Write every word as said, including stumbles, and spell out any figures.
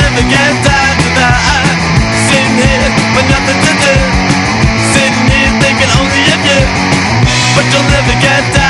never get tired tonight. Sitting here with nothing to do. Sitting here thinking only of you. But you'll never get tired.